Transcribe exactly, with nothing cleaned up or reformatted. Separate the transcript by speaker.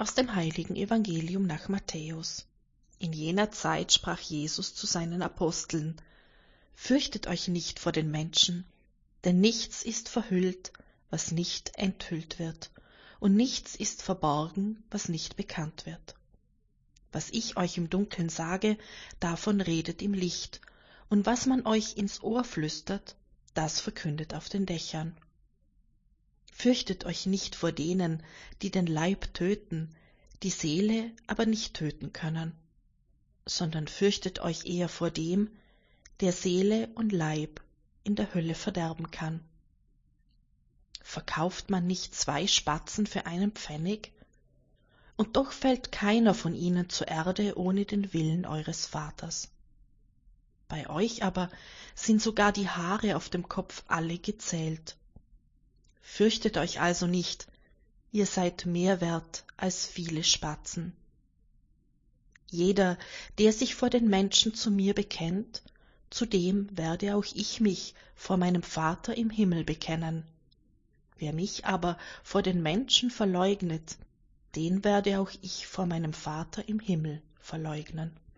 Speaker 1: Aus dem heiligen Evangelium nach Matthäus. In jener Zeit sprach Jesus zu seinen Aposteln: Fürchtet euch nicht vor den Menschen, denn nichts ist verhüllt, was nicht enthüllt wird, und nichts ist verborgen, was nicht bekannt wird. Was ich euch im Dunkeln sage, davon redet im Licht, und was man euch ins Ohr flüstert, das verkündet auf den Dächern. Fürchtet euch nicht vor denen, die den Leib töten, die Seele aber nicht töten können, sondern fürchtet euch eher vor dem, der Seele und Leib in der Hölle verderben kann. Verkauft man nicht zwei Spatzen für einen Pfennig? Und doch fällt keiner von ihnen zur Erde ohne den Willen eures Vaters. Bei euch aber sind sogar die Haare auf dem Kopf alle gezählt. Fürchtet euch also nicht, ihr seid mehr wert als viele Spatzen. Jeder, der sich vor den Menschen zu mir bekennt, zu dem werde auch ich mich vor meinem Vater im Himmel bekennen. Wer mich aber vor den Menschen verleugnet, den werde auch ich vor meinem Vater im Himmel verleugnen.